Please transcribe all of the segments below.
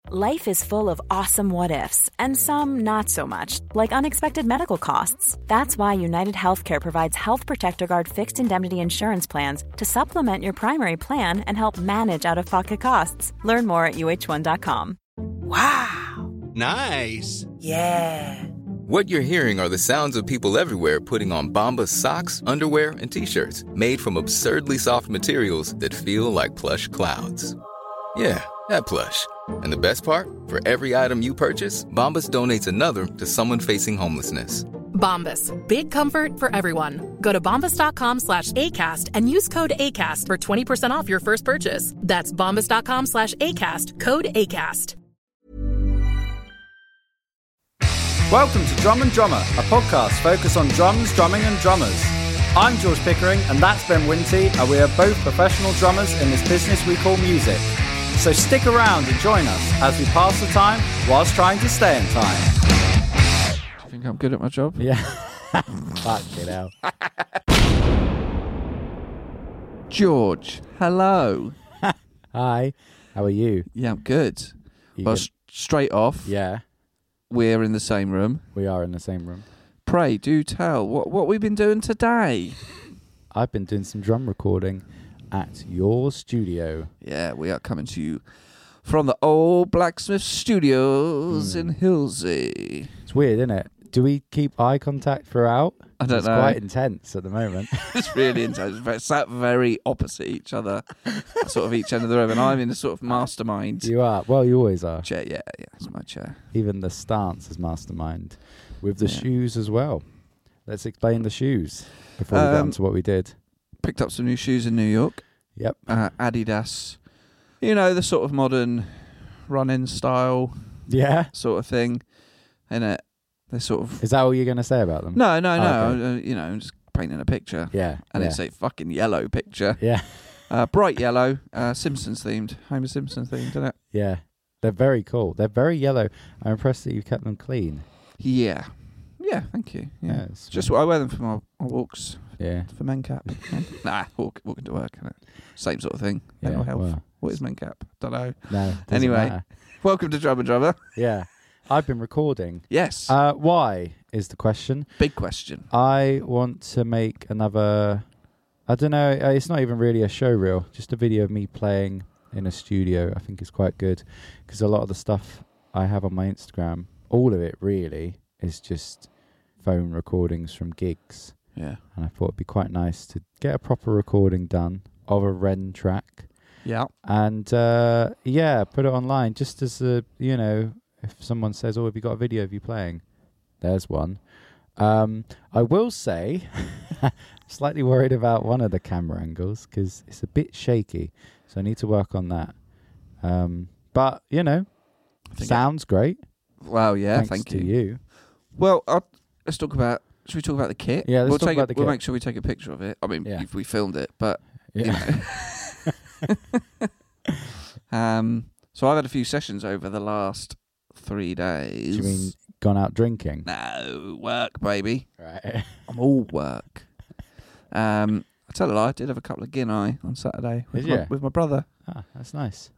Life is full of awesome what-ifs, and some not so much, like unexpected medical costs. That's why United Healthcare provides Health Protector Guard fixed indemnity insurance plans to supplement your primary plan and help manage out-of-pocket costs. Learn more at uh1.com. Wow. Nice. Yeah. What you're hearing are the sounds of people everywhere putting on Bombas socks, underwear, and T-shirts made from absurdly soft materials that feel like plush clouds. Yeah, that plush. And the best part? For every item you purchase, Bombas donates another to someone facing homelessness. Bombas. Big comfort for everyone. Go to bombas.com/ACAST and use code ACAST for 20% off your first purchase. That's bombas.com/ACAST. Code ACAST. Welcome to Drum and Drummer, a podcast focused on drums, drumming and drummers. I'm George Pickering and that's Ben Winty, and we are both professional drummers in this business we call music. So stick around and join us as we pass the time whilst trying to stay in time. Do you think I'm good at my job? Yeah. Fuck it out. George, hello. Hi, how are you? Yeah, I'm good. You Well, good? straight off, Yeah, we're in the same room. we are in the same room. Pray, do tell what we've been doing today. I've been doing some drum recording at your studio. Yeah, we are coming to you from the old Blacksmith Studios in Hillsey. It's weird, isn't it? Do we keep eye contact throughout? I don't It's know. quite intense at the moment. It's really intense. We're sat very opposite each other, sort of each end of the room, and I'm in the sort of mastermind You are. Well, you always are. chair. Yeah, it's my chair. Even the stance is mastermind. With the Yeah. shoes as well. Let's explain the shoes before we get on to what we did. Picked up some new shoes in New York. Yep. Adidas. You know, the sort of modern run-in style Yeah. sort of thing. Innit? They're sort of... Is that all you're going to say about them? No. okay. You know, I'm just painting a picture. Yeah. And yeah. it's a fucking yellow picture. Yeah. Bright yellow. Simpsons themed. Homer Simpson themed, isn't it? Yeah. They're very cool. They're very yellow. I'm impressed that you've kept them clean. Yeah. Yeah, thank you. Yeah. it's Just I wear them for my walks. Yeah. For MenCap. Nah, walking to work. Innit? Same sort of thing. Mental health. Well, What is MenCap? Don't know. no. doesn't Anyway. matter. Welcome to Drum and Drummer. Yeah. I've been recording. Yes. Why is the question? Big question. I want to make another... I don't know. It's not even really a show reel. Just a video of me playing in a studio. I think is quite good. Because a lot of the stuff I have on my Instagram, all of it really, is just phone recordings from gigs. Yeah. And I thought it'd be quite nice to get a proper recording done of a Ren track. Yeah. And, put it online just as a, if someone says, oh, have you got a video of you playing? There's one. I will say, slightly worried about one of the camera angles because it's a bit shaky. So I need to work on that. But, sounds great. Well, yeah, Thanks thank to you. you. Well, let's talk about... Should we talk about the kit? Yeah, let's talk about the We'll kit. make sure we take a picture of it. I mean, Yeah. if we filmed it, but... Yeah. So I've had a few sessions over the last 3 days. Do you mean gone out drinking? No, work, baby. Right. I'm all work. I tell a lie, I did have a couple of Guinea on Saturday with my brother. Ah, that's nice.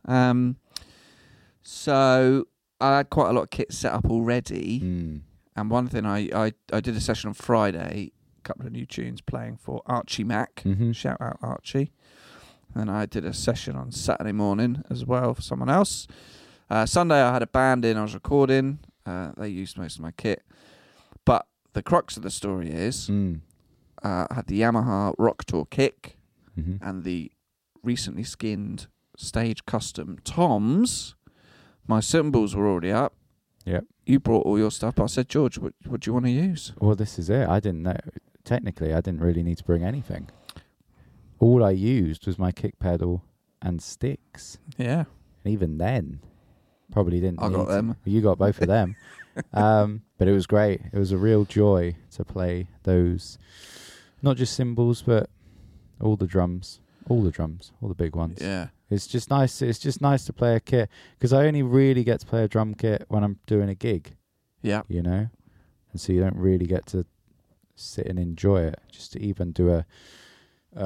So I had quite a lot of kit set up already. Mm. And one thing, I did a session on Friday, a couple of new tunes playing for Archie Mack. Mm-hmm. Shout out Archie. And I did a session on Saturday morning as well for someone else. Sunday I had a band in, I was recording. They used most of my kit. But the crux of the story is I had the Yamaha Rock Tour kick and the recently skinned Stage Custom Toms. My cymbals were already up. Yep. You brought all your stuff, but I said, George, what do you want to use? Well, this is it. I didn't know. Technically, I didn't really need to bring anything. All I used was my kick pedal and sticks. Yeah. And even then, probably didn't I got need them. You got both of them. But it was great. It was a real joy to play those, not just cymbals, but all the drums, all the big ones. Yeah. It's just nice. It's just nice to play a kit because I only really get to play a drum kit when I'm doing a gig. Yeah. And so you don't really get to sit and enjoy it. Just to even do a,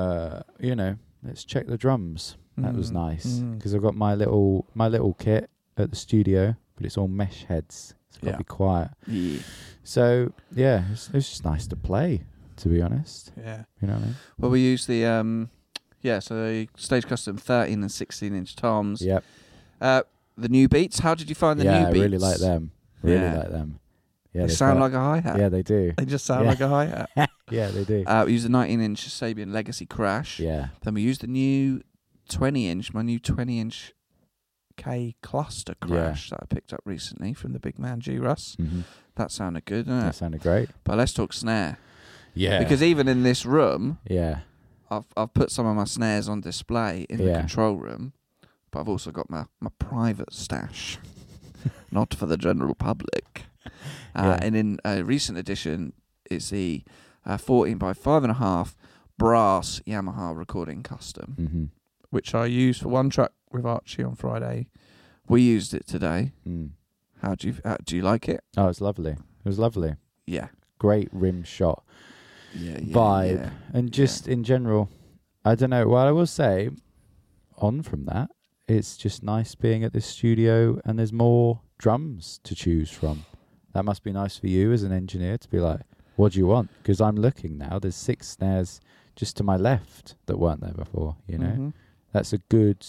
let's check the drums. That was nice because I've got my little kit at the studio, but it's all mesh heads. It's got to Yeah. be quiet. Yeah. So yeah, it's just nice to play. To be honest, Yeah. you know what I mean? Well, we use the so the Stage Custom 13 and 16-inch toms. Yep. The new beats. How did you find the Yeah, new I beats? really like them. Really Yeah. like them. Yeah, They they've sound got- like a hi-hat. Yeah, they do. They just sound Yeah. like a hi-hat. Yeah, they do. We used the 19-inch Sabian Legacy Crash. Yeah. Then we used the new 20-inch, my new 20-inch K Cluster Crash that I picked up recently from the big man G-Russ. Mm-hmm. That sounded good, didn't That it? sounded great. But let's talk snare. Yeah. Because even in this room, yeah. I've put some of my snares on display in the Yeah. control room, but I've also got my private stash, not for the general public. Yeah. And in a recent edition, it's the 14 by 5.5 brass Yamaha Recording Custom, Mm-hmm. which I used for one track with Archie on Friday. We used it today. Mm. How do you like it? Oh, it's lovely. It was lovely. Yeah. Great rim shot. Yeah, Vibe. yeah. And just in general, I don't know. Well, I will say, on from that, it's just nice being at this studio and there's more drums to choose from. That must be nice for you as an engineer to be like, what do you want? Because I'm looking now, there's 6 snares just to my left that weren't there before, you know? Mhm. That's a good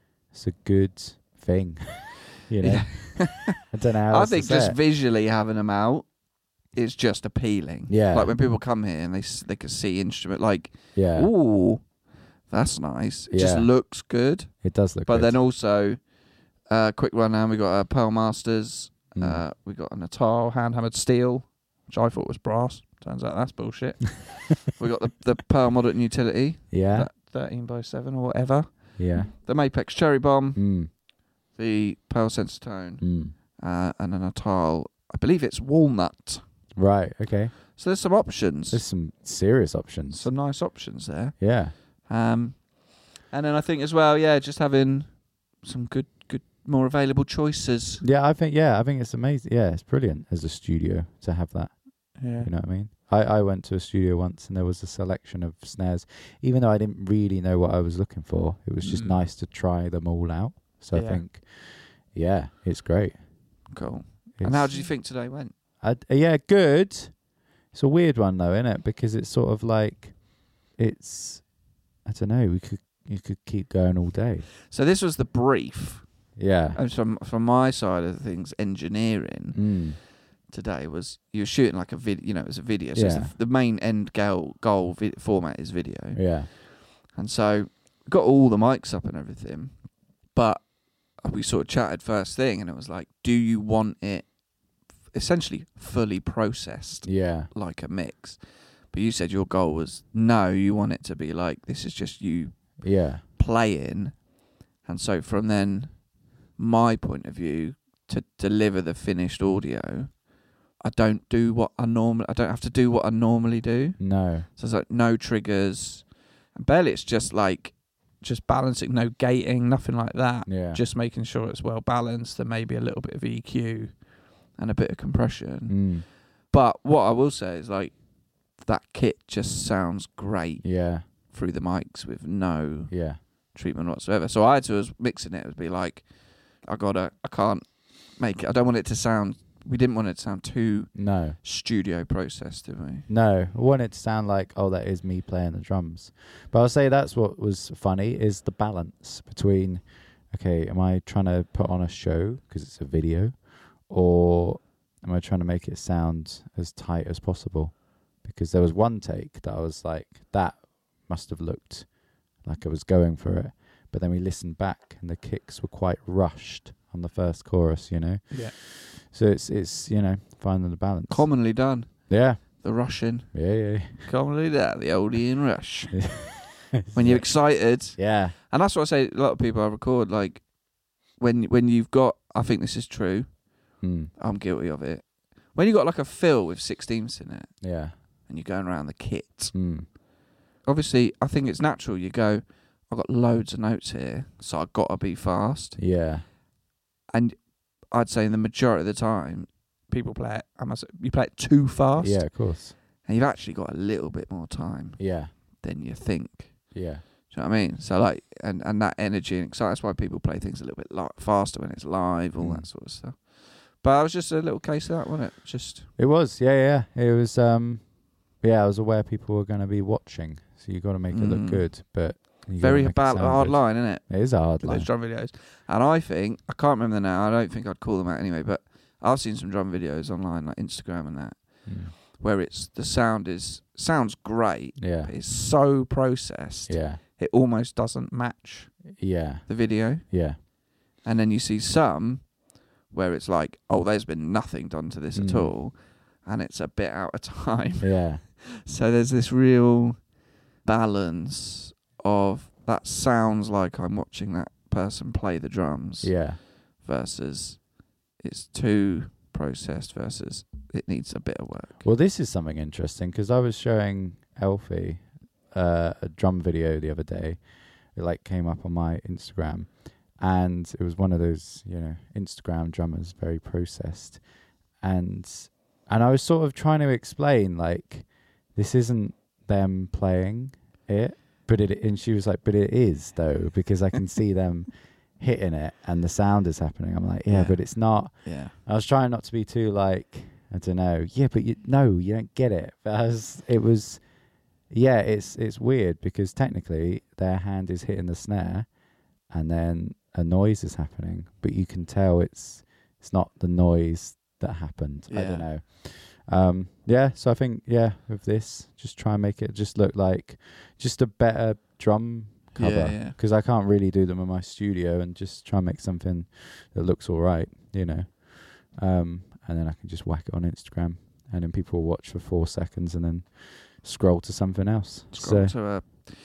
thing, you know? Yeah. I don't know how I else to think say just it. visually having them out is just appealing. Yeah. Like when people come here and they can see instrument, like, Yeah, ooh, that's nice. It just Yeah. looks good. it does look But good. then also, quick rundown, we got a Pearl Masters. We got a Natal hand-hammered steel, which I thought was brass. Turns out that's bullshit. We got the Pearl Modern Utility, yeah, that 13 by 7 or whatever. yeah. The Mapex Cherry Bomb, Mm, the Pearl Sensor Tone, mm. and a Natal. I believe it's walnut. Right, okay. So there's some options. There's some serious options. Some nice options there. Yeah. And then I think as well, yeah, just having some good, more available choices. Yeah, I think it's amazing. Yeah, it's brilliant as a studio to have that. Yeah. You know what I mean? I went to a studio once and there was a selection of snares. Even though I didn't really know what I was looking for, it was just nice to try them all out. So Yeah. I think, yeah, it's great. Cool. And how did you think today went? Yeah, good. It's a weird one though, isn't it? Because it's sort of like, I don't know, you could keep going all day. So this was the brief. Yeah. And from my side of things, engineering today was you were shooting like a video. You know, it was a video. So it's Yeah. the main end goal format is video. Yeah. And so got all the mics up and everything, but we sort of chatted first thing, and it was like, do you want it essentially fully processed Yeah. like a mix? But you said your goal was no, you want it to be like this is just you Yeah. playing. And so from then, my point of view, to deliver the finished audio, I don't have to do what I normally do. No. So it's like no triggers, and barely. It's just balancing, no gating, nothing like that. Yeah. Just making sure it's well balanced, and maybe a little bit of EQ and a bit of compression. But what I will say is like that kit just sounds great Yeah. through the mics with no Yeah. treatment whatsoever. So I had to, as mixing it, would be like, I can't make it. I don't want it to sound. We didn't want it to sound too No. studio processed, did we? No, I want it to sound like, oh, that is me playing the drums. But I'll say that's what was funny, is the balance between, okay, am I trying to put on a show because it's a video, or am I trying to make it sound as tight as possible? Because there was one take that I was like, that must have looked like I was going for it. But then we listened back and the kicks were quite rushed on the first chorus, you know? Yeah. So it's finding the balance. Commonly done. Yeah. The rushing. Yeah. Commonly done. The old Ian Rush. When you're excited. Yeah. And that's what I say, a lot of people I record, like, when you've got, I think this is true, I'm guilty of it. When you've got like a fill with 16ths in it, Yeah. and you're going around the kit, obviously, I think it's natural. You go, I've got loads of notes here, so I've got to be fast. Yeah. And I'd say in the majority of the time, people play it, you play it too fast. Yeah, of course. And you've actually got a little bit more time Yeah. than you think. Yeah. Do you know what I mean? So like, and that energy and excitement. That's why people play things a little bit faster when it's live, all that sort of stuff. But it was just a little case of that, wasn't it? Just It was, yeah. It was, I was aware people were going to be watching, so you got to make it look good, but you gotta very make it sound hard good. line, isn't it? It is a hard With line. those drum videos. And I think, I can't remember them now, I don't think I'd call them out anyway, but I've seen some drum videos online, like Instagram and that, where it's, the sounds great, Yeah. but it's so processed, Yeah. it almost doesn't match Yeah. the video. Yeah. And then you see some where it's like, oh, there's been nothing done to this at all, and it's a bit out of time. Yeah. So there's this real balance of that sounds like I'm watching that person play the drums Yeah. versus it's too processed versus it needs a bit of work. Well, this is something interesting because I was showing Elfie a drum video the other day. It like came up on my Instagram, and it was one of those, Instagram drummers, very processed, and I was sort of trying to explain like this isn't them playing it, but and she was like, but it is though, because I can see them hitting it and the sound is happening. I'm like, yeah, but it's not. Yeah. I was trying not to be too like, I don't know. Yeah, but you don't get it. But it's weird because technically their hand is hitting the snare and then a noise is happening, but you can tell it's not the noise that happened. I don't know. So I think, with this, just try and make it just look like just a better drum cover, because I can't really do them in my studio, and just try and make something that looks all right, and then I can just whack it on Instagram, and then people will watch for 4 seconds and then scroll to something else. Scroll to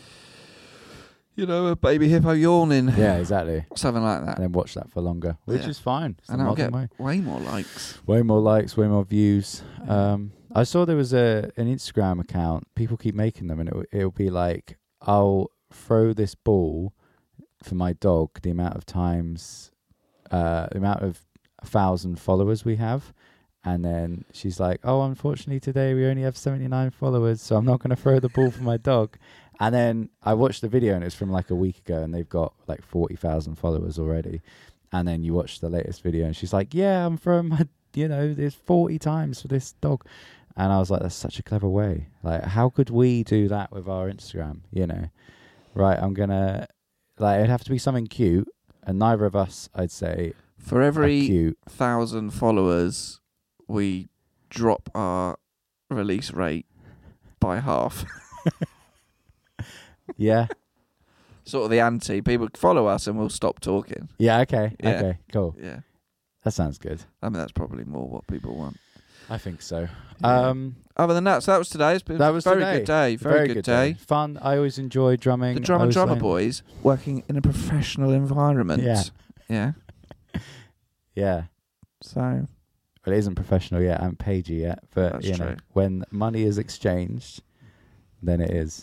a baby hippo yawning. Yeah, exactly. Something like that. And then watch that for longer, which is fine. It's and the I'll get modern way. way more likes. Way more likes, way more views. I saw there was an Instagram account. People keep making them, and it'll be like, I'll throw this ball for my dog the amount of times, the amount of 1,000 followers we have. And then she's like, oh, unfortunately today we only have 79 followers, so I'm not going to throw the ball for my dog. And then I watched the video, and it's from like a week ago, and they've got like 40,000 followers already. And then you watch the latest video, and she's like, yeah, I'm throwing my, there's 40 times for this dog. And I was like, that's such a clever way. Like, how could we do that with our Instagram, Right, I'm going to, it'd have to be something cute, and neither of us, I'd say, for every cute. 1,000 followers, we drop our release rate by half. Yeah. Sort of the anti. People follow us and we'll stop talking. Yeah, okay. Yeah. Okay, cool. Yeah. That sounds good. I mean, that's probably more what people want. I think so. Yeah. Other than that, so that was today. It's been That was a very today. good day. Very good day. Fun. I always enjoy drumming. The drummer boys working in a professional environment. Yeah. Yeah. Yeah. So. Well, it isn't professional yet. I haven't paid you yet. But, That's true. when money is exchanged, then it is.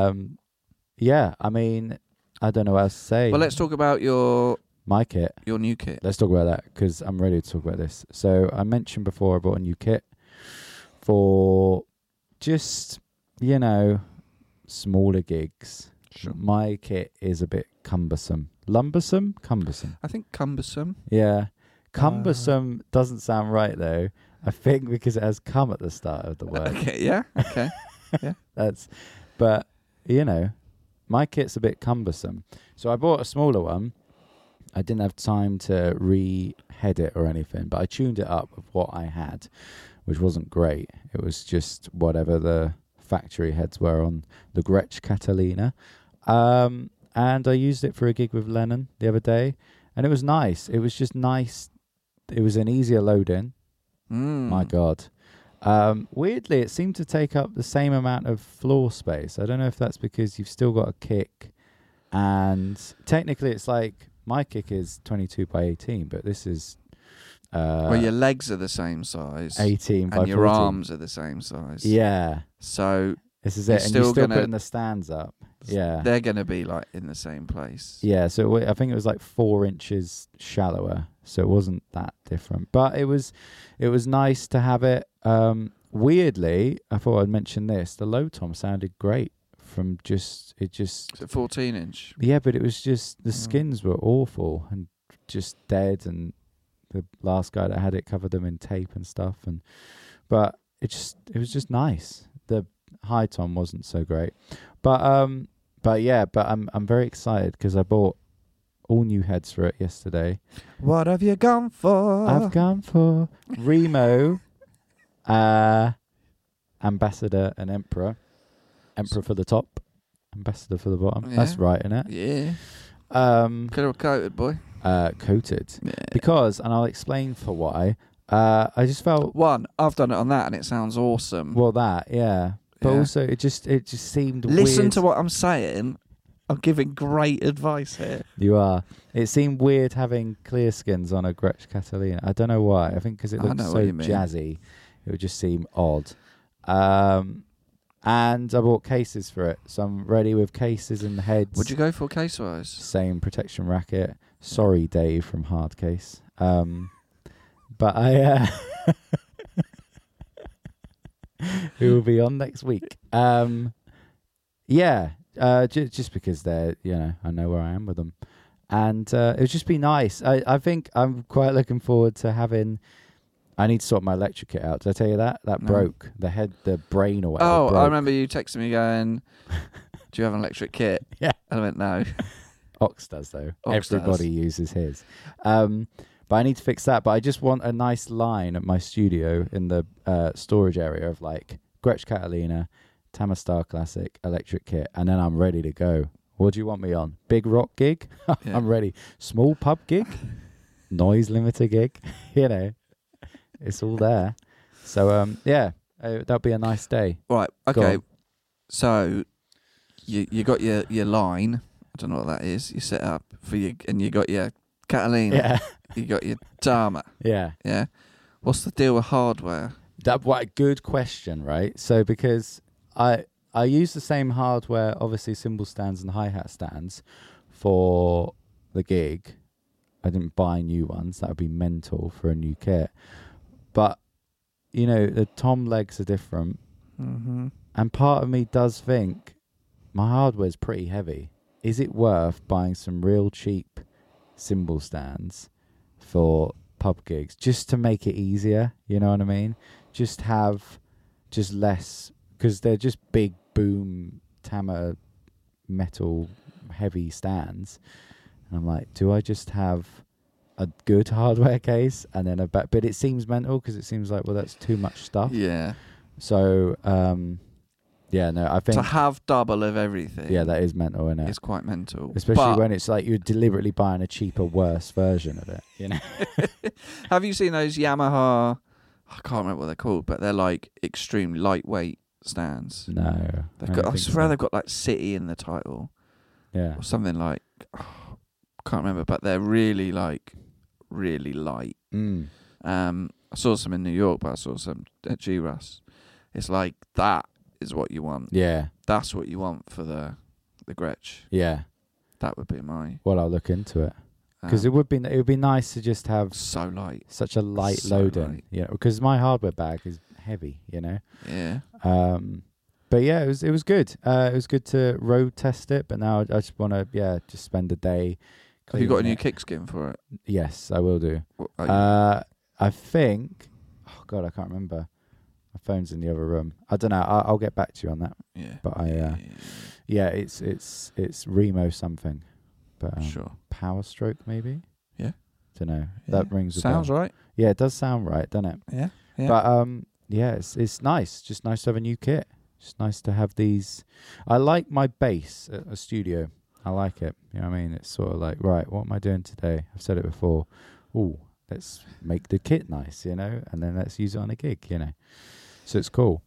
Yeah, I mean, I don't know what else to say. Well, let's talk about my kit. your new kit. Let's talk about that, because I'm ready to talk about this. So I mentioned before I bought a new kit for just, smaller gigs. Sure. My kit is a bit cumbersome. Lumbersome? Cumbersome. I think cumbersome. Yeah. Cumbersome doesn't sound right, though. I think because it has cum at the start of the word. Okay, yeah, okay. But, my kit's a bit cumbersome. So I bought a smaller one. I didn't have time to re-head it or anything, but I tuned it up with what I had, which wasn't great. It was just whatever the factory heads were on the Gretsch Catalina. And I used it for a gig with Lennon the other day, and it was nice. It was just nice. It was an easier load-in. My God. Weirdly, it seemed to take up the same amount of floor space. I don't know if that's because you've still got a kick, and technically it's like my kick is 22 by 18, but this is well, your legs are the same size, 18 by and your 14. arms are the same size. Yeah, So this is You're it. And you're still still gonna- putting the stands up. Yeah, they're going to be like in the same place. yeah. So I think it was like 4 inches shallower, so it wasn't that different. But it was nice to have it. Weirdly, I thought I'd mention this. The low tom sounded great from Is it 14-inch? Yeah, but it was just the skins were awful and just dead, and the last guy that had it covered them in tape and stuff. But it was just nice. The high tom wasn't so great, but I'm very excited because I bought all new heads for it yesterday. What have you gone for? I've gone for Remo, Ambassador and Emperor. Emperor for the top, Ambassador for the bottom. Yeah. That's right, innit? Yeah. Could have coated, boy. Coated. Yeah. Because, and I'll explain for why, I just felt... I've done it on that and it sounds awesome. Well, that, yeah. But Yeah. also, it just seemed weird. Listen to what I'm saying. I'm giving great advice here. You are. It seemed weird having clear skins on a Gretsch Catalina. I don't know why. I think because it looked know so what you mean. jazzy, it would just seem odd. And I bought cases for it, so I'm ready with cases and heads. Would you go for case-wise? Same protection racket. Sorry, Dave from Hardcase. But I... who will be on next week. Just because they're, I know where I am with them. And it would just be nice. I think I'm quite looking forward to having... I need to sort my electric kit out. Did I tell you that? That broke. The brain or whatever broke. I remember you texting me going, do you have an electric kit? Yeah. And I went, no. Ox does, though. Ox Everybody uses his. But I need to fix that. But I just want a nice line at my studio in the storage area of like Gretsch Catalina, Tamastar Classic, electric kit, and then I'm ready to go. What do you want me on? Big rock gig? I'm ready. Small pub gig? Noise limiter gig? It's all there. So, that'll be a nice day. Right, okay. So, you got your line. I don't know what that is. You set up and you got your Catalina. Yeah. You got your Dharma. Yeah. Yeah. What's the deal with hardware? What a good question, right? So, because I use the same hardware, obviously cymbal stands and hi-hat stands for the gig. I didn't buy new ones. That would be mental for a new kit. But, the tom legs are different. Mm-hmm. And part of me does think my hardware's pretty heavy. Is it worth buying some real cheap cymbal stands for pub gigs just to make it easier? You know what I mean? Just have less, because they're just big boom Tama metal heavy stands. And I'm like, do I just have a good hardware case and then but it seems mental because it seems like, well, that's too much stuff. Yeah. So, I think to have double of everything. Yeah, that is mental, isn't it? It's quite mental. Especially when it's like you're deliberately buying a cheaper, worse version of it, Have you seen those Yamaha, I can't remember what they're called, but they're like extremely lightweight stands? No. I swear they've got like City in the title. Yeah. Or something like, can't remember, but they're really like, really light. Mm. I saw some in New York, but I saw some at G-Rus. It's like, that is what you want. Yeah. That's what you want for the Gretsch. Yeah. That would be my... Well, I'll look into it. Because it would be nice to just have... So light. Such a light load-in. Yeah, because my hardware bag is heavy, Yeah. But yeah, it was good. It was good to road test it, but now I just want to, just spend a day. Have you got a new it. kick skin for it? Yes, I will do. I think... Oh, God, I can't remember. My phone's in the other room. I don't know. I'll get back to you on that. Yeah. But it's Remo something. But sure. Power Stroke maybe. Yeah. Don't know. Yeah. That rings a Sounds bell. right. Yeah, it does sound right, doesn't it? Yeah. Yeah. But it's nice. Just nice to have a new kit. Just nice to have these. I like my bass at a studio. I like it. You know what I mean? It's sort of like, right, what am I doing today? I've said it before. Ooh, let's make the kit nice, and then let's use it on a gig, So it's cool.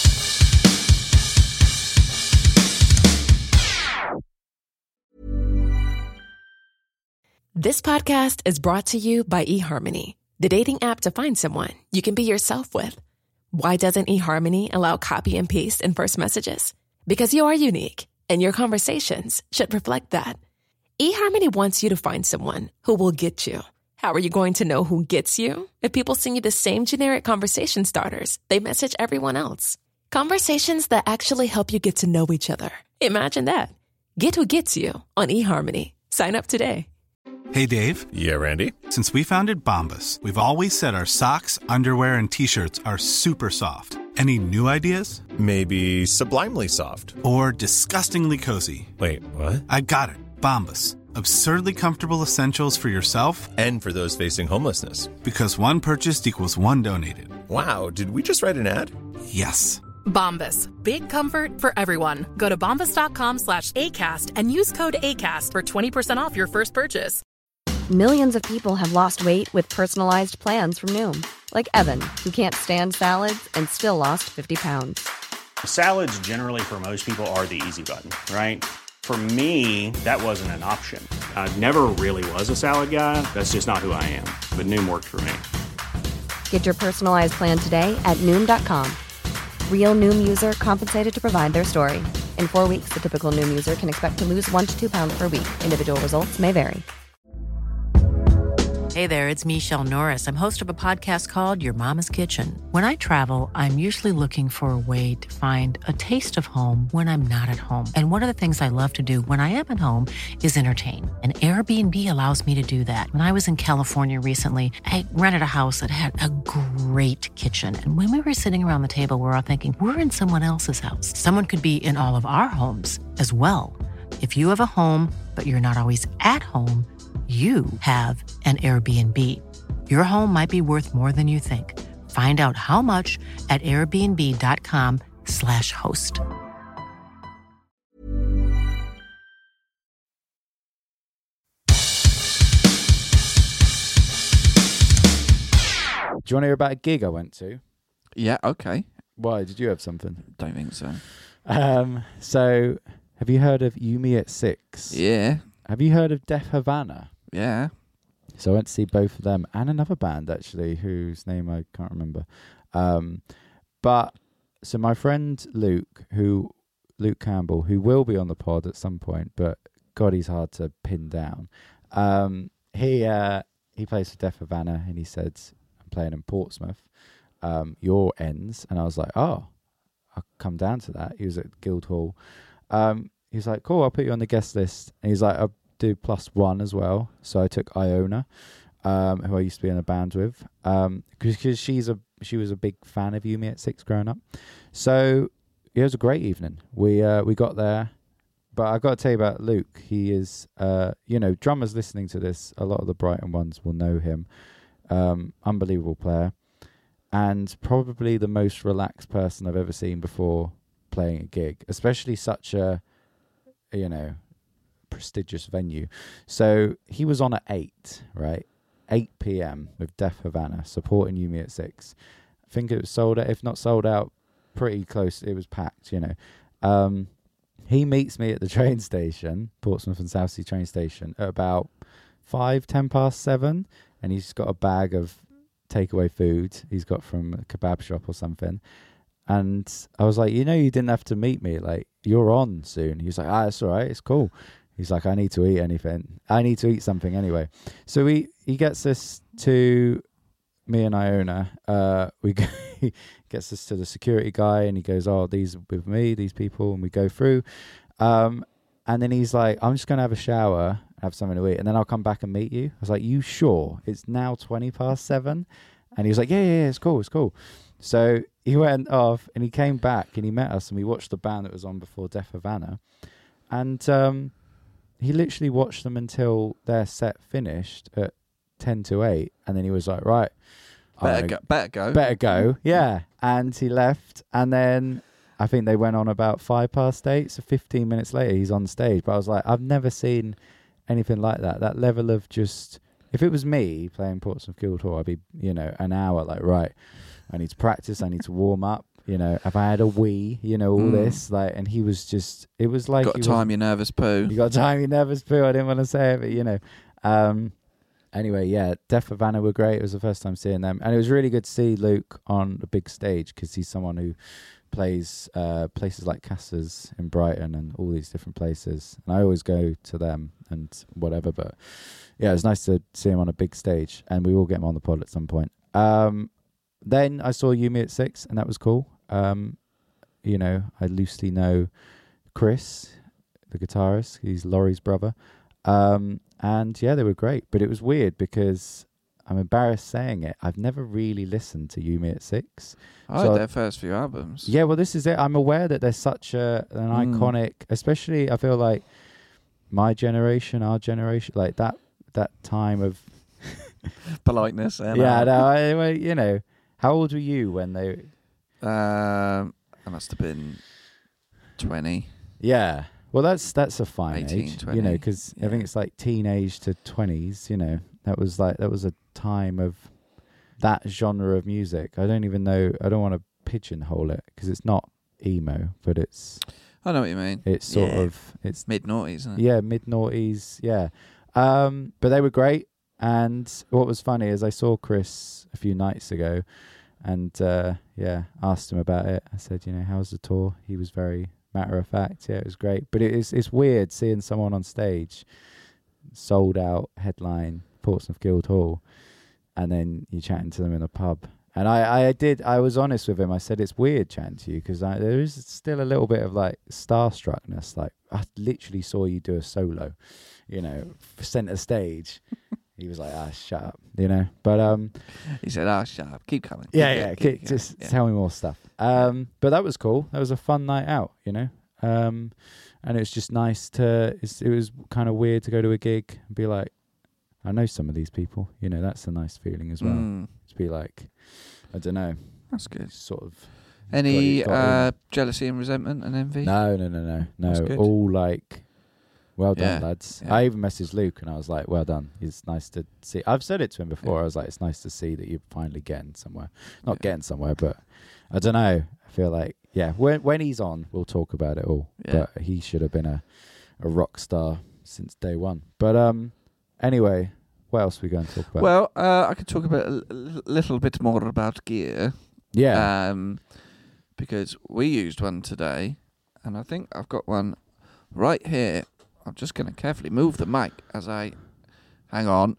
This podcast is brought to you by eHarmony, the dating app to find someone you can be yourself with. Why doesn't eHarmony allow copy and paste in first messages? Because you are unique, and your conversations should reflect that. eHarmony wants you to find someone who will get you. How are you going to know who gets you? If people send you the same generic conversation starters they message everyone else. Conversations that actually help you get to know each other. Imagine that. Get what gets you on eHarmony. Sign up today. Hey, Dave. Yeah, Randy. Since we founded Bombas, we've always said our socks, underwear, and T-shirts are super soft. Any new ideas? Maybe sublimely soft. Or disgustingly cozy. Wait, what? I got it. Bombas. Absurdly comfortable essentials for yourself and for those facing homelessness. Because one purchased equals one donated. Wow, did we just write an ad? Yes. Bombas. Big comfort for everyone. Go to bombas.com/ACAST and use code ACAST for 20% off your first purchase. Millions of people have lost weight with personalized plans from Noom. Like Evan, who can't stand salads and still lost 50 pounds. Salads generally for most people are the easy button, right? For me, that wasn't an option. I never really was a salad guy. That's just not who I am. But Noom worked for me. Get your personalized plan today at Noom.com. Real Noom user compensated to provide their story. In 4 weeks, the typical Noom user can expect to lose 1 to 2 pounds per week. Individual results may vary. Hey there, it's Michelle Norris. I'm host of a podcast called Your Mama's Kitchen. When I travel, I'm usually looking for a way to find a taste of home when I'm not at home. And one of the things I love to do when I am at home is entertain. And Airbnb allows me to do that. When I was in California recently, I rented a house that had a great kitchen. And when we were sitting around the table, we're all thinking, we're in someone else's house. Someone could be in all of our homes as well. If you have a home, but you're not always at home, you have an Airbnb. Your home might be worth more than you think. Find out how much at airbnb.com/host. Do you want to hear about a gig I went to? Yeah, okay. Why? Did you have something? Don't think so. So, have you heard of Yumi at 6? Yeah. Have you heard of Def Havana? Yeah. So I went to see both of them and another band, actually, whose name I can't remember. But, so my friend Luke Campbell, who will be on the pod at some point, but God, he's hard to pin down. He plays for Def Havana, and he said, I'm playing in Portsmouth, your ends. And I was like, oh, I'll come down to that. He was at Guildhall. He was like, cool, I'll put you on the guest list. And he's like, I'll do +1 as well. So I took Iona, who I used to be in a band with, because she was a big fan of Yumi at 6 growing up. So it was a great evening. We got there, but I got to tell you about Luke. He is, drummers listening to this, a lot of the Brighton ones will know him. Unbelievable player, and probably the most relaxed person I've ever seen before playing a gig, especially such a, prestigious venue. So he was on at 8 p.m. with Def Havana supporting Yumi at 6. I think it was sold out, if not sold out, pretty close. It was packed, He meets me at the train station, Portsmouth and Southsea train station, at about 10 past 7, and he's got a bag of takeaway food he's got from a kebab shop or something. And I was like, you didn't have to meet me. Like, you're on soon. He was like, that's all right. It's cool. He's like, I need to eat anything. I need to eat something anyway. So he gets us to me and Iona. He gets us to the security guy, and he goes, oh, these with me, these people, and we go through. And then he's like, I'm just going to have a shower, have something to eat, and then I'll come back and meet you. I was like, you sure? It's now 20 past 7. And he was like, yeah, it's cool. So he went off, and he came back, and he met us, and we watched the band that was on before Def Havana. And he literally watched them until their set finished at 10 to 8, and then he was like, right. Better go. Yeah. And he left, and then I think they went on about 5 past 8, so 15 minutes later he's on stage. But I was like, I've never seen anything like that. That level of just, if it was me playing Portsmouth Guildhall, I'd be, an hour like, right, I need to practice, I need to warm up, have I had a wee, all this, like, and he was just, it was like, got to time your nervous poo. You got to time your nervous poo. I didn't want to say it, but anyway, yeah, Def Havana were great. It was the first time seeing them, and it was really good to see Luke on a big stage, because he's someone who plays places like Cass's in Brighton and all these different places, and I always go to them and whatever, but yeah, it was nice to see him on a big stage, and we will get him on the pod at some point. Then I saw Yumi at 6, and that was cool. I loosely know Chris, the guitarist. He's Laurie's brother. And yeah, they were great. But it was weird because I'm embarrassed saying it. I've never really listened to You Me at 6. I heard their first few albums. Yeah, well, this is it. I'm aware that they're such an iconic, especially I feel like my generation, our generation, like that time of politeness. Yeah, no, how old were you when they? I must have been 20. Yeah. Well, that's a fine 18, age, 20. because I think it's like teenage to 20s. That was a time of that genre of music. I don't even know. I don't want to pigeonhole it because it's not emo, but it's. I know what you mean. It's sort of it's mid-noughties, isn't it? Yeah, mid-noughties. Yeah, but they were great. And what was funny is I saw Chris a few nights ago, and asked him about it. I said, how's the tour? He was very matter of fact. Yeah, it was great. But it's weird seeing someone on stage, sold out headline Portsmouth Guildhall, and then you're chatting to them in a pub. And I was honest with him. I said, it's weird chatting to you because there is still a little bit of like starstruckness. Like I literally saw you do a solo, center stage. He was like, shut up, But he said, shut up, keep coming. Just tell me more stuff. But that was cool. That was a fun night out, and it was just nice it was kind of weird to go to a gig and be like, I know some of these people. That's a nice feeling as well. To be like, I don't know. That's good. Sort of. Any jealousy and resentment and envy? No. All like, well done, lads. Yeah. I even messaged Luke and I was like, well done. It's nice to see. I've said it to him before. I was like, it's nice to see that you're finally getting somewhere. Not getting somewhere, but I don't know. I feel like, when he's on, we'll talk about it all. Yeah. But he should have been a rock star since day one. But anyway, what else are we going to talk about? Well, I could talk about a little bit more about gear. Yeah. Because we used one today, and I think I've got one right here. I'm just going to carefully move the mic as I... Hang on.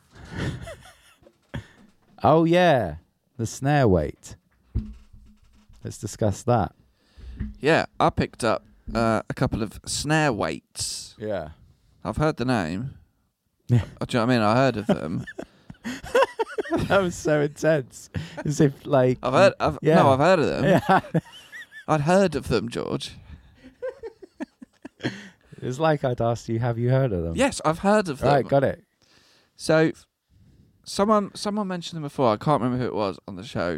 Oh, yeah. The snare weight. Let's discuss that. Yeah, I picked up a couple of snare weights. Yeah. I've heard the name. Yeah. Do you know what I mean? I heard of them. That was so intense. As if, like... I've heard of them. Yeah. I'd heard of them, George. It's like I'd asked you, have you heard of them? Yes, I've heard of them. Right, got it. So, someone mentioned them before. I can't remember who it was on the show.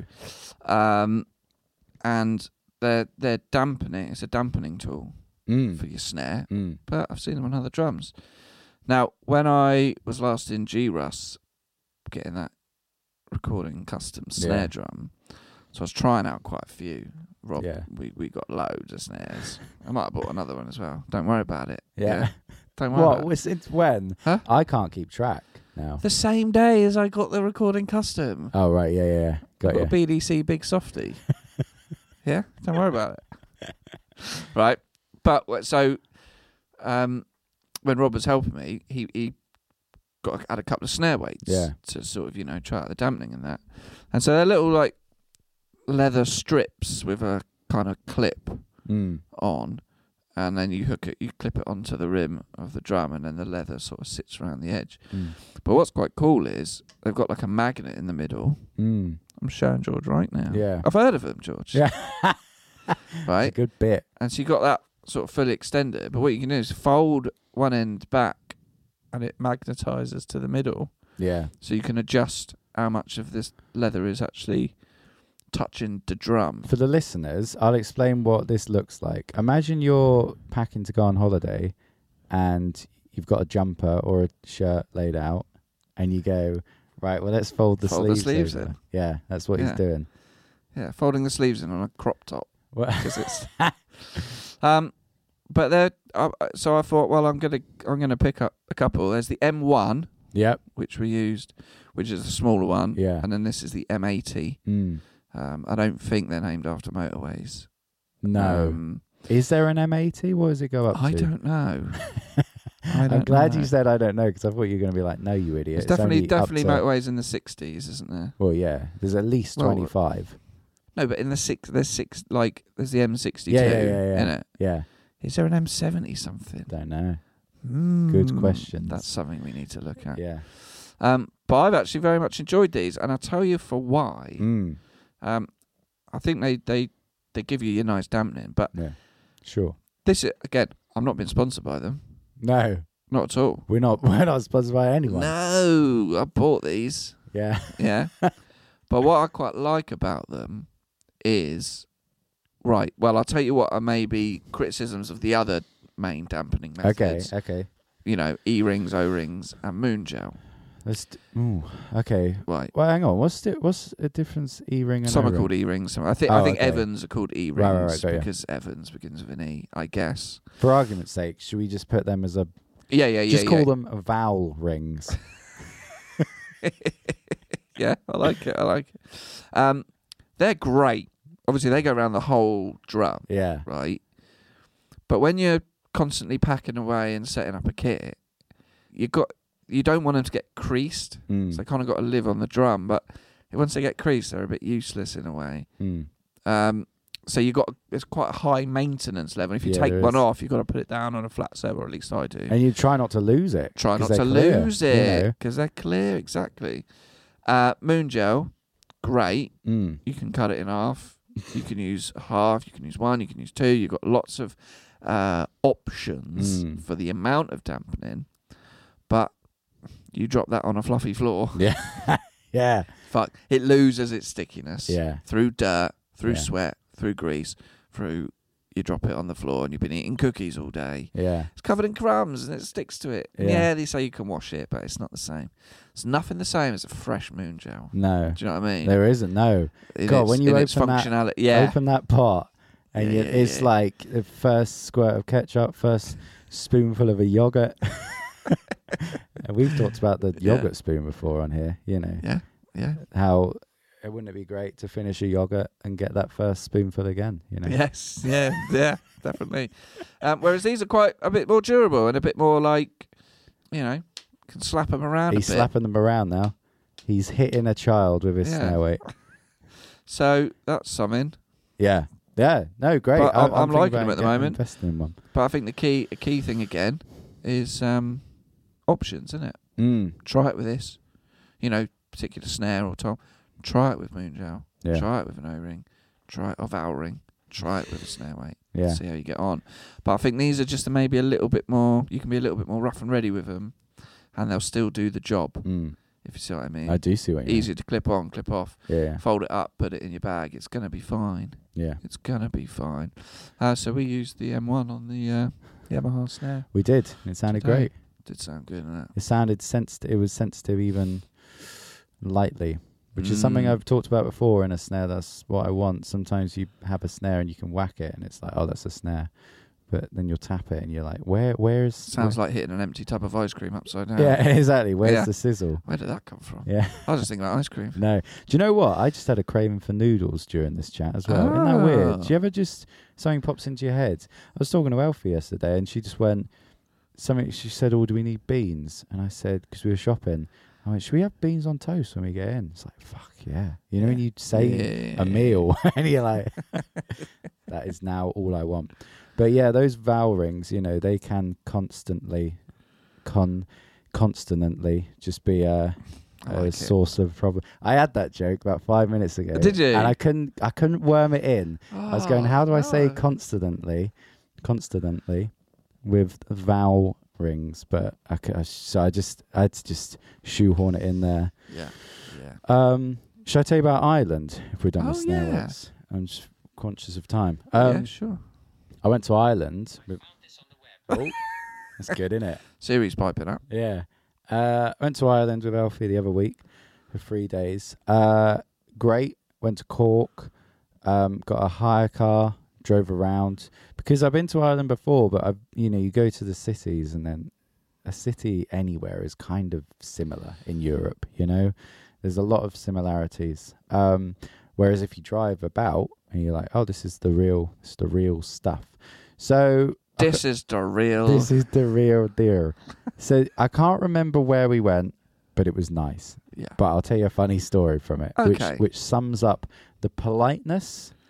And they're dampening. It's a dampening tool for your snare. But I've seen them on other drums. Now, when I was last in G-Russ, getting that recording custom snare drum, so I was trying out quite a few. Rob, we got loads of snares. I might have bought another one as well. Don't worry about it. Yeah. Don't worry about it. Since when? Huh? I can't keep track now. The same day as I got the recording custom. Oh, right. Yeah. Got a BDC Big Softy. Yeah? Don't worry about it. Right. But, so, when Rob was helping me, he had a couple of snare weights to sort of, try out the dampening and that. And so they're little, like, leather strips with a kind of clip on, and then you clip it onto the rim of the drum, and then the leather sort of sits around the edge. But what's quite cool is they've got like a magnet in the middle. I'm showing George right now. Yeah, I've heard of them, George. Yeah. Right. It's a good bit. And so you got that sort of fully extended, but what you can do is fold one end back, and it magnetizes to the middle. Yeah. So you can adjust how much of this leather is actually touching the drum. For the listeners, I'll explain what this looks like. Imagine you're packing to go on holiday and you've got a jumper or a shirt laid out and you go, right, well, let's fold the sleeves in. Yeah, that's what he's doing. Yeah, folding the sleeves in on a crop top. It's but they're so I thought, well, I'm gonna pick up a couple. There's the M1, which we used, which is the smaller one, and then this is the M80. I don't think they're named after motorways. No. Is there an M80? What does it go up to? I don't know. I'm glad you said I don't know, because I thought you were going to be like, no, you idiot. It's definitely motorways in the 60s, isn't there? Well, yeah. There's at least 25. No, but in the there's the M62 in it. Yeah. Is there an M70 something? Don't know. Good questions. That's something we need to look at. Yeah. But I've actually very much enjoyed these, and I'll tell you for why. I think they give you your nice dampening, but yeah, sure. This again, I'm not being sponsored by them. No, not at all. We're not sponsored by anyone. No, I bought these. Yeah, yeah. But what I quite like about them is, right. Well, I'll tell you what are maybe criticisms of the other main dampening methods. Okay. You know, E-rings, O-rings, and moon gel. Okay. Right. Well, hang on. What's the difference? E-ring and some O-ring? are called E-rings. I think Evans are called E-rings because Evans begins with an E, I guess. For argument's sake, should we just put them as a... Yeah. Just call them vowel rings. Yeah, I like it. They're great. Obviously, they go around the whole drum. Yeah. Right? But when you're constantly packing away and setting up a kit, you don't want them to get creased. So they kind of got to live on the drum. But once they get creased, they're a bit useless in a way. So it's quite a high maintenance level. If you take one off, you've got to put it down on a flat set, or at least I do. And you try not to lose it. Try not to lose it because they're clear, exactly. Moon gel, great. You can cut it in half. You can use half. You can use one. You can use two. You've got lots of options for the amount of dampening. But you drop that on a fluffy floor. Yeah. Yeah. Fuck. It loses its stickiness. Yeah. Through dirt, through sweat, through grease, through you drop it on the floor and you've been eating cookies all day. Yeah. It's covered in crumbs and it sticks to it. Yeah, they say you can wash it, but it's not the same. It's nothing the same as a fresh moon gel. No. Do you know what I mean? There isn't, no. God, when you open that pot and it's like the first squirt of ketchup, first spoonful of a yogurt. And we've talked about the yogurt spoon before on here, you know. Yeah. How wouldn't it be great to finish a yogurt and get that first spoonful again, you know? Yes, yeah, definitely. Whereas these are quite a bit more durable and a bit more like, you know, can slap them around He's slapping them around now. He's hitting a child with his snare weight. So that's something. Yeah. Yeah. No, great. But I'm liking them at the moment. Investing in one. But I think the key thing again is options, isn't it? Try it with this. You know, particular snare or tom. Try it with moon gel. Yeah. Try it with an O-ring. Try it vowel ring. Try it with a snare weight. Yeah. See how you get on. But I think these are just maybe a little bit more. You can be a little bit more rough and ready with them, and they'll still do the job. If you see what I mean. I do see what you mean. Easier to clip on, clip off. Yeah. Fold it up, put it in your bag. It's gonna be fine. Yeah. It's gonna be fine. So we used the M1 on the Yamaha snare. We did. It sounded great. Did sound good, didn't it? It sounded sensitive. It was sensitive even lightly, which is something I've talked about before in a snare. That's what I want. Sometimes you have a snare and you can whack it and it's like, oh, that's a snare. But then you'll tap it and you're like, where is... Sounds like hitting an empty tub of ice cream upside down. Yeah, exactly. Where's the sizzle? Where did that come from? Yeah. I was just thinking about ice cream. No. Do you know what? I just had a craving for noodles during this chat as well. Isn't that weird? Do you ever just... Something pops into your head? I was talking to Elfie yesterday and she just went... She said, oh, do we need beans? And I said, because we were shopping... I went, should we have beans on toast when we get in? It's like, fuck yeah. You know, when you say a meal and you're like, that is now all I want. But yeah, those vowel rings, you know, they can constantly just be a source of problem. I had that joke about 5 minutes ago. Did you? And I couldn't worm it in. I was going, how do I say constantly with vowel rings? But I had to just shoehorn it in there. Yeah. Should I tell you about Ireland if we're done with snare works? I'm just conscious of time. Yeah, sure. I went to Ireland. Oh, that's good, isn't it? Series piping up. Yeah. Went to Ireland with Elfie the other week for 3 days. Great. Went to Cork. Got a hire car. Drove around. Because I've been to Ireland before, but you go to the cities and then a city anywhere is kind of similar in Europe, you know? There's a lot of similarities. Whereas if you drive about and you're like, oh, this is the real stuff. So this is the real deal. So I can't remember where we went, but it was nice. Yeah. But I'll tell you a funny story from it, okay. which sums up the politeness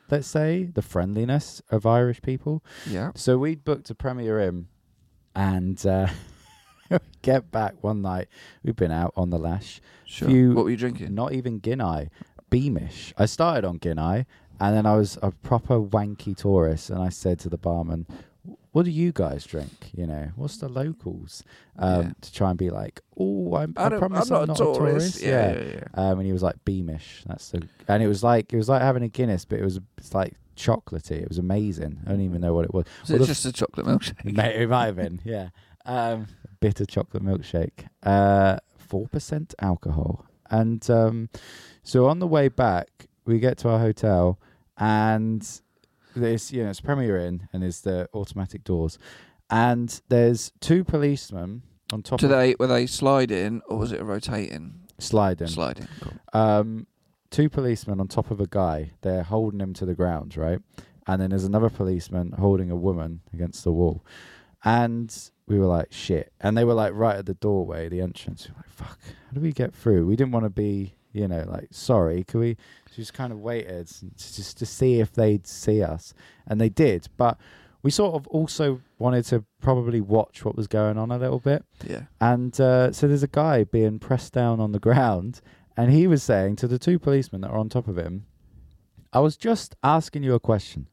let's say, the friendliness of Irish people. Yeah. So we booked a Premier Inn, and we get back one night. We've been out on the lash. Sure. Few- What were you drinking? Not even Guinness. Beamish. I started on Guinness, and then I was a proper wanky tourist, and I said to the barman, what do you guys drink? You know, what's the locals? To try and be like, oh, I promise I'm not a tourist. Yeah. And he was like, Beamish. And it was like having a Guinness, but it's like chocolatey. It was amazing. I don't even know what it was. Was it just a chocolate milkshake? It might have been, yeah. Bitter chocolate milkshake. 4% alcohol. And so on the way back, we get to our hotel, and it's Premier Inn, and there's the automatic doors, and there's two policemen on top. Were they sliding, or was it a rotating? Sliding. Cool. Two policemen on top of a guy. They're holding him to the ground, right? And then there's another policeman holding a woman against the wall. And we were like, shit. And they were like right at the doorway, the entrance. We were like, fuck, how do we get through? We didn't want to be, like, sorry. Could we? So we just kind of waited just to see if they'd see us. And they did. But we sort of also wanted to probably watch what was going on a little bit. Yeah. And so there's a guy being pressed down on the ground. And he was saying to the two policemen that are on top of him, I was just asking you a question.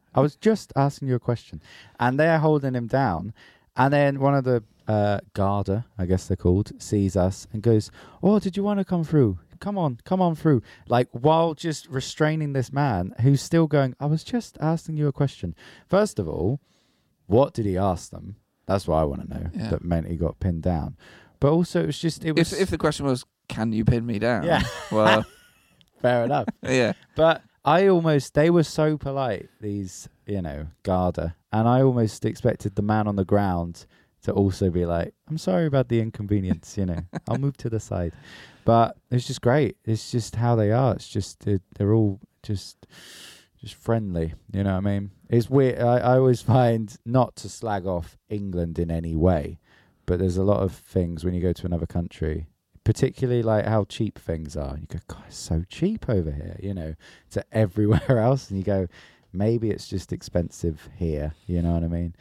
And they're holding him down. And then one of the Garda, I guess they're called, sees us and goes, oh, did you want to come through? Come on through. Like, while just restraining this man who's still going, I was just asking you a question. First of all, what did he ask them? That's what I want to know. Yeah. That meant he got pinned down. But also, it was... If the question was, can you pin me down? Yeah. Well... Fair enough. Yeah. But they were so polite, these, Garda, and I almost expected the man on the ground to also be like, I'm sorry about the inconvenience, I'll move to the side. But it's just great. It's just how they are. It's just, they're all just friendly, you know what I mean? It's weird. I always find, not to slag off England in any way, but there's a lot of things when you go to another country, particularly like how cheap things are. You go, God, it's so cheap over here, to everywhere else. And you go, maybe it's just expensive here, you know what I mean?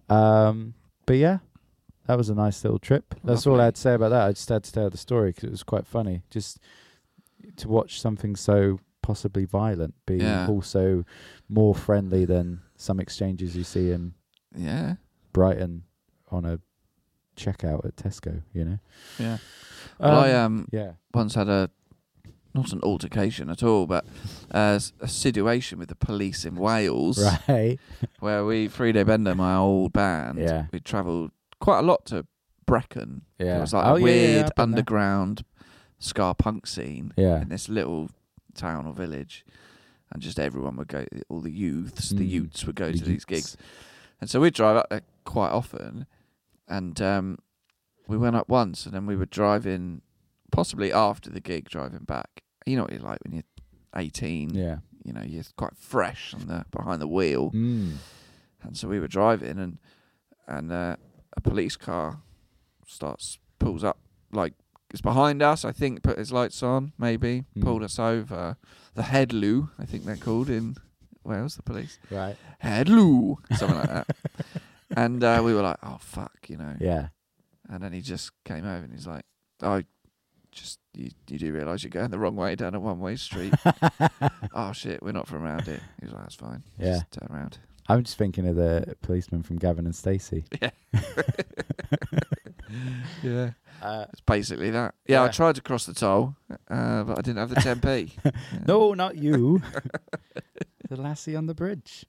But yeah, that was a nice little trip. That's all I had to say about that. I just had to tell the story because it was quite funny. Just to watch something so possibly violent be also more friendly than some exchanges you see in Brighton on a checkout at Tesco, Yeah. Well, I once had not an altercation at all, but a situation with the police in Wales, right? Where 3-day bender, my old band, we travelled quite a lot to Brecon. Yeah, it was like a weird underground ska punk scene in this little town or village, and just everyone would go. All the youths, the utes would go to these gigs, and so we'd drive up there quite often, and we went up once, and then we were driving, possibly after the gig, driving back. You know what you're like when you're 18. Yeah. You're quite fresh behind the wheel. Mm. And so we were driving, and a police car pulls up, like, it's behind us, I think, put his lights on, maybe, pulled us over. The Headloo, I think they're called in Wales, the police. Right. Headloo, something like that. And we were like, oh, fuck, Yeah. And then he just came over and he's like, oh, you do realise you're going the wrong way down a one-way street. Oh, shit, we're not from around here. He was like, that's fine. Yeah. Just turn around. I'm just thinking of the policeman from Gavin and Stacey. Yeah. Yeah. It's basically that. Yeah, I tried to cross the toll, but I didn't have the 10p. Yeah. No, not you. The lassie on the bridge.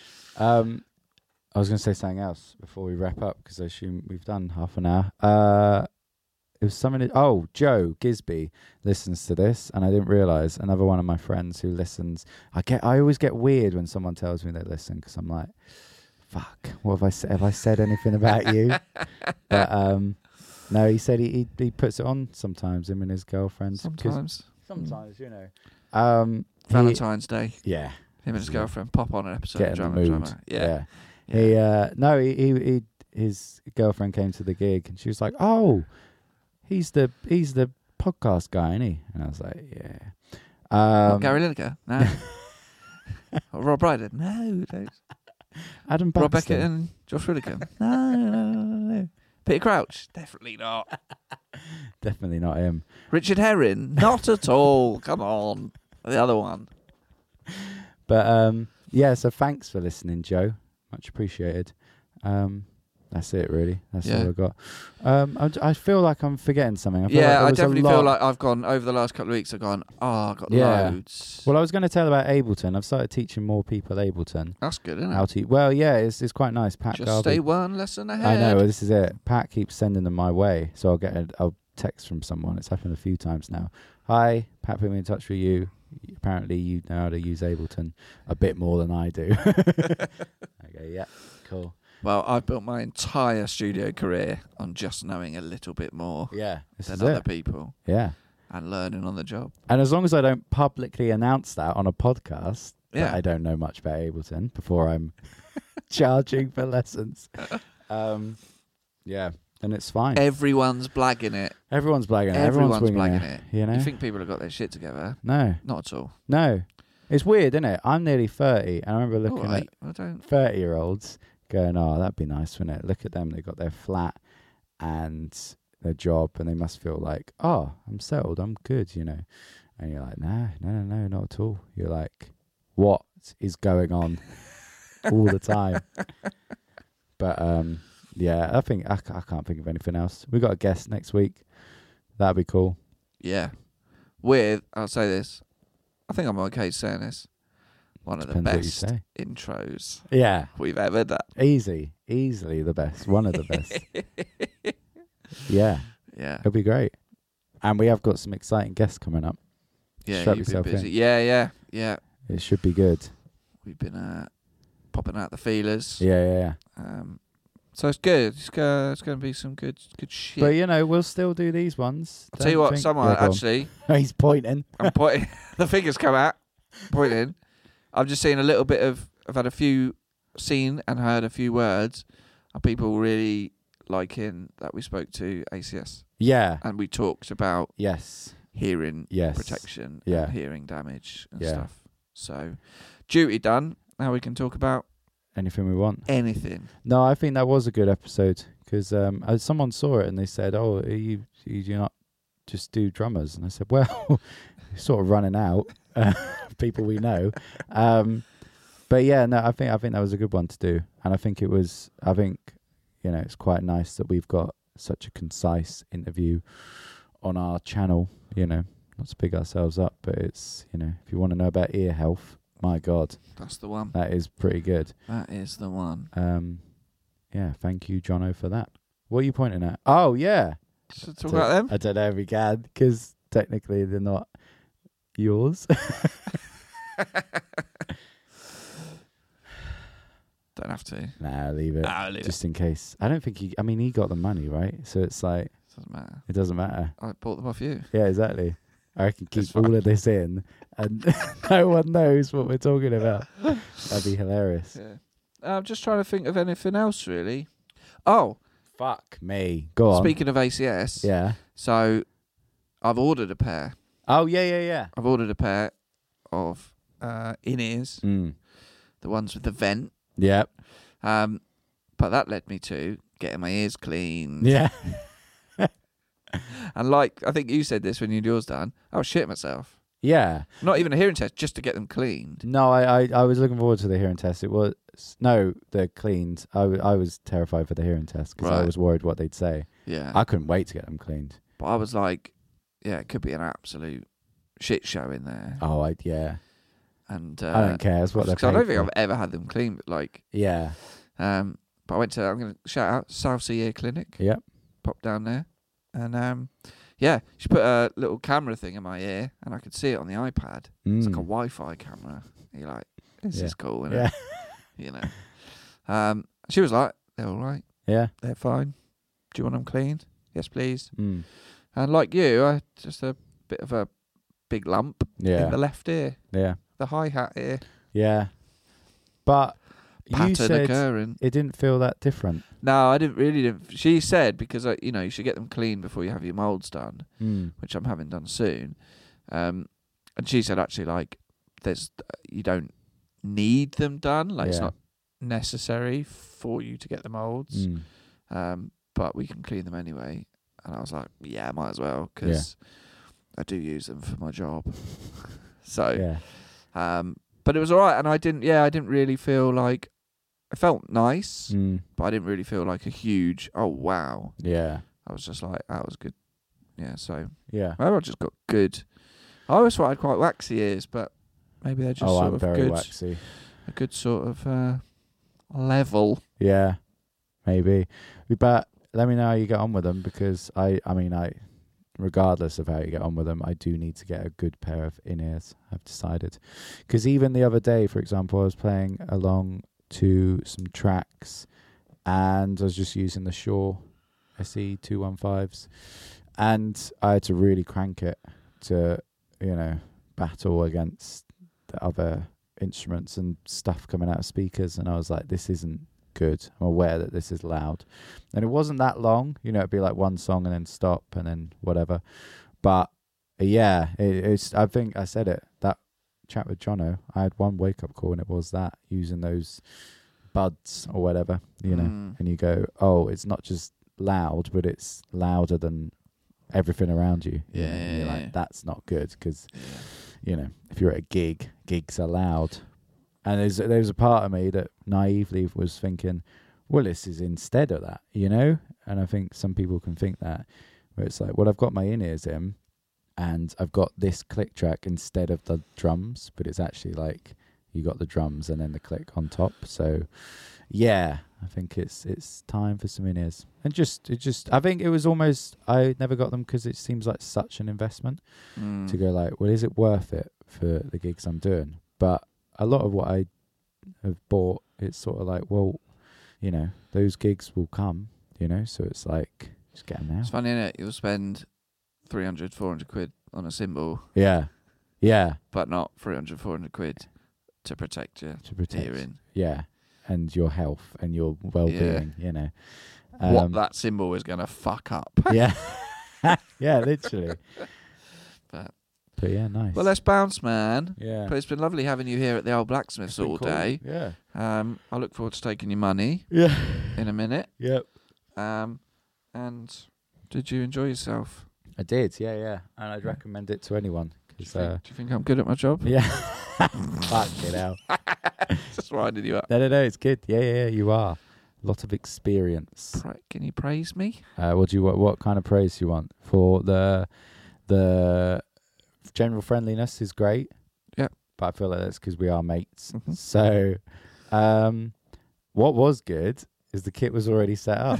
I was going to say something else before we wrap up, because I assume we've done half an hour. It was something... Joe Gisby listens to this, and I didn't realise. Another one of my friends who listens. I always get weird when someone tells me they listen, because I'm like, fuck, what have I said? Have I said anything about you? But no, he said he puts it on sometimes, him and his girlfriend. Sometimes, Valentine's Day. Yeah. Him and his girlfriend pop on an episode of Drummer. Yeah. His girlfriend came to the gig and she was like, oh, he's the podcast guy, isn't he? And I was like, yeah. Gary Lineker? No. Rob Brydon? No, don't. Adam Rob Baxter. Beckett and Josh Widdicombe? No. Peter Crouch? Definitely not. Definitely not him. Richard Herring? Not at all. Come on. The other one. But yeah, so thanks for listening, Joe. Much appreciated. That's it, really. That's all I got. I feel like I'm forgetting something. I feel like I definitely feel like I've gone, over the last couple of weeks, I've gone, I've got loads. Well, I was going to tell about Ableton. I've started teaching more people Ableton. That's good, isn't it? How to? Well, yeah, it's quite nice. Pat Just Garvey. stay one lesson ahead. I know, this is it. Pat keeps sending them my way, so I'll get a text from someone. It's happened a few times now. Hi, Pat put me in touch with you. Apparently you know how to use Ableton a bit more than I do. Okay, yeah, cool. Well, I've built my entire studio career on just knowing a little bit more than other people. Yeah. And learning on the job. And as long as I don't publicly announce that on a podcast, that I don't know much about Ableton before I'm charging for lessons. Yeah, and it's fine. Everyone's blagging it. Everyone's blagging it. Everyone's blagging it. You know? You think people have got their shit together? No. Not at all. No. It's weird, isn't it? I'm nearly 30, and I remember looking at 30-year-olds going, that'd be nice, wouldn't it? Look at them. They got their flat and their job, and they must feel like, I'm settled. I'm good, you know. And you're like, no, not at all. You're like, what is going on all the time? But, yeah, I think I can't think of anything else. We've got a guest next week. That'd be cool. Yeah. I'll say this. I think I'm okay saying this. One of the best intros we've ever done. Easily the best. One of the best. Yeah. It'll be great. And we have got some exciting guests coming up. Yeah, Strap you've been yourself busy. in. Yeah. It should be good. We've been popping out the feelers. Yeah. So it's good. It's going to be some good shit. But, you know, we'll still do these ones. I'll tell you what, someone actually... He's pointing. I'm pointing. The fingers come out. Pointing. I've just seen a little bit of... I've had seen and heard a few words of people really liking that we spoke to ACS. Yeah. And we talked about hearing protection and hearing damage and stuff. So, duty done. Now we can talk about... anything we want. Anything. No, I think that was a good episode because someone saw it and they said, you do not just do drummers? And I said, well, sort of running out people we know. But yeah, no, I think that was a good one to do. And I think it's quite nice that we've got such a concise interview on our channel, you know, not to big ourselves up, but it's, you know, if you want to know about ear health, my God. That's the one. That is pretty good. That is the one. Yeah, thank you, Jono, for that. What are you pointing at? Oh, yeah. Should talk about them? I don't know if we can, because technically they're not yours. Don't have to. Nah, leave it. Just in case. I don't think he got the money, right? So it's like... Doesn't matter. It doesn't matter. I bought them off you. Yeah, exactly. I can keep all of this in and no one knows what we're talking about. That'd be hilarious. Yeah. I'm just trying to think of anything else, really. Oh. Fuck me. Go on. Speaking of ACS. Yeah. So, I've ordered a pair. Oh, yeah. I've ordered a pair of in-ears. The ones with the vent. Yep. But that led me to getting my ears cleaned. Yeah. And like, I think you said this when you had yours done, I was shitting myself. Yeah. Not even a hearing test, just to get them cleaned. No, I was looking forward to the hearing test. They're cleaned. I was terrified for the hearing test because I was worried what they'd say. Yeah. I couldn't wait to get them cleaned. But I was like, it could be an absolute shit show in there. Oh, yeah. And I don't care. It's what they're paid I don't think for. I've ever had them cleaned, but like... Yeah. But I went to, I'm going to shout out, South Sea Ear Clinic. Yep. Popped down there. And she put a little camera thing in my ear, and I could see it on the iPad. It's like a Wi-Fi camera. And you're like, this is cool, isn't it? You know. She was like, they're all right. Yeah. They're fine. Do you want them cleaned? Yes, please. And like you, I had just a bit of a big lump in the left ear. Yeah. The hi-hat ear. Yeah. But Pattern you said occurring. It didn't feel that different. No, I didn't. She said, because you should get them clean before you have your moulds done, which I'm having done soon. And she said, actually, like, you don't need them done. Like it's Yeah. not necessary for you to get the molds, Mm. but we can clean them anyway. And I was like, yeah, might as well, because I do use them for my job. So, Yeah. but it was all right, and I didn't really feel like, it felt nice, Mm. but I didn't really feel like a huge, oh wow. Yeah. I was just like, that was good. Yeah, so Yeah. maybe I just got good. I always thought I had quite waxy ears, but maybe they're just sort I'm of very good, waxy. a good sort of level. Yeah, maybe. But let me know how you get on with them, because I regardless of how you get on with them, I do need to get a good pair of in-ears, I've decided. Because even the other day, for example, I was playing along to some tracks and I was just using the Shure SE 215s, and I had to really crank it to, battle against the other instruments and stuff coming out of speakers, and I was like, this isn't good. I'm aware that this is loud, and it wasn't that long, it'd be like one song and then stop and then whatever. But yeah, it's I think I said it, that chat with Jono, I had one wake up call, and it was that, using those buds or whatever, and you go, oh, it's not just loud, but it's louder than everything around you. And you're like, that's not good, because if you're at a gig, gigs are loud. And there's a part of me that naively was thinking, well, this is instead of that, And I think some people can think that, where it's like, well, I've got my in-ears in, and I've got this click track instead of the drums, but it's actually like you got the drums and then the click on top. So, yeah, I think it's time for some in-ears. And I think it was almost, I never got them because it seems like such an investment to go like, well, is it worth it for the gigs I'm doing? But a lot of what I have bought, it's sort of like, well, those gigs will come, so it's like, just get them now. It's funny, innit? You'll spend 300, 400 quid on a cymbal. Yeah. Yeah. But not 300, 400 quid to protect your hearing. Yeah. And your health and your well-being, what that cymbal is going to fuck up. Yeah. Yeah, literally. But yeah, nice. Well, let's bounce, man. Yeah. But it's been lovely having you here at the old blacksmiths all day. Yeah. I look forward to taking your money. Yeah. In a minute. Yep. And did you enjoy yourself? I did, yeah. And I'd recommend it to anyone. Do you think I'm good at my job? Yeah. Fucking hell. Just winding you up. No, it's good. Yeah, you are. A lot of experience. Can you praise me? What kind of praise do you want? For the general friendliness is great. Yeah. But I feel like that's because we are mates. Mm-hmm. So, what was good is the kit was already set up.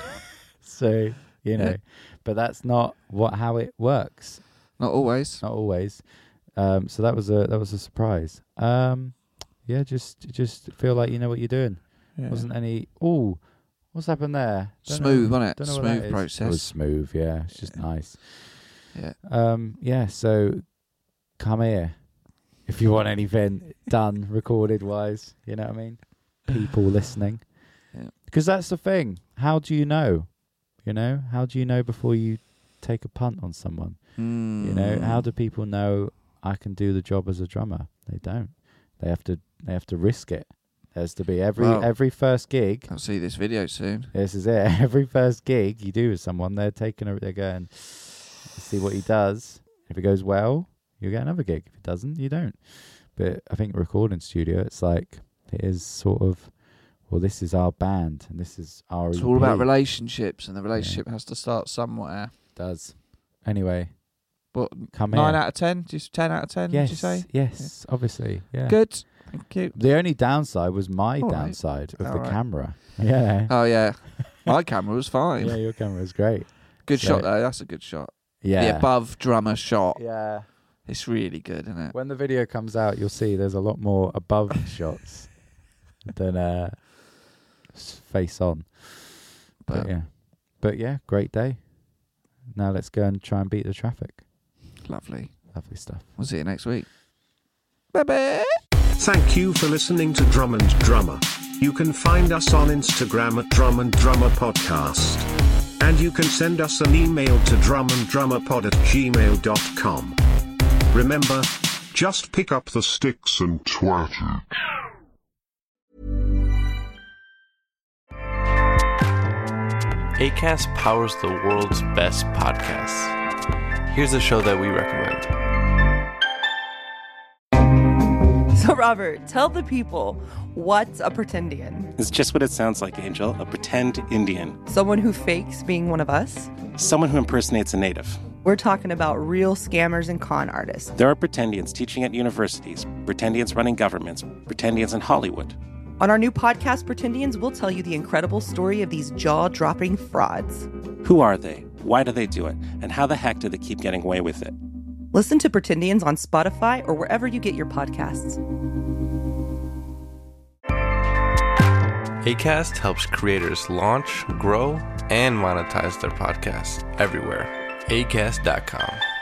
So, but that's not how it works. Not always. Not always. So that was a surprise. Yeah, just feel like you know what you're doing. Yeah. Wasn't any. Oh, what's happened there? Smooth, wasn't it? Don't know what that Smooth is. process. It was smooth. Yeah, it's just nice. Yeah. Yeah. So come here if you want anything done recorded wise. You know what I mean? People listening. Yeah. Because that's the thing. How do you know? How do you know before you take a punt on someone? How do people know I can do the job as a drummer? They don't. They have to risk it. There's to be every first gig. I'll see this video soon. This is it. Every first gig you do with someone, they're going, see what he does. If it goes well, you get another gig. If it doesn't, you don't. But I think recording studio, it's like, it is sort of, well, this is our band and this is our It's EP. all about relationships, and the relationship has to start somewhere. It does. Anyway. What, come 9 here. out of 10? Just 10 out of 10, yes, did you say? Yes, obviously. Yeah. Good. Thank you. The only downside was my downside of the camera. Yeah. Oh, yeah. My camera was fine. Yeah, your camera was great. Good shot, though. That's a good shot. Yeah. The above drummer shot. Yeah. It's really good, isn't it? When the video comes out, you'll see there's a lot more above shots than face on. But yeah, great day. Now let's go and try and beat the traffic. Lovely. Lovely stuff. We'll see you next week. Bye-bye. Thank you for listening to Drum and Drummer. You can find us on Instagram at Drum and Drummer Podcast. And you can send us an email to drumanddrummerpod@gmail.com. Remember, Just pick up the sticks and twat it. Acast powers the world's best podcasts. Here's a show that we recommend. So, Robert, tell the people, what's a pretendian? It's just what it sounds like, Angel. A pretend Indian. Someone who fakes being one of us? Someone who impersonates a native. We're talking about real scammers and con artists. There are pretendians teaching at universities, pretendians running governments, pretendians in Hollywood. On our new podcast, Pretendians, we'll tell you the incredible story of these jaw-dropping frauds. Who are they? Why do they do it? And how the heck do they keep getting away with it? Listen to Pretendians on Spotify or wherever you get your podcasts. Acast helps creators launch, grow, and monetize their podcasts everywhere. Acast.com.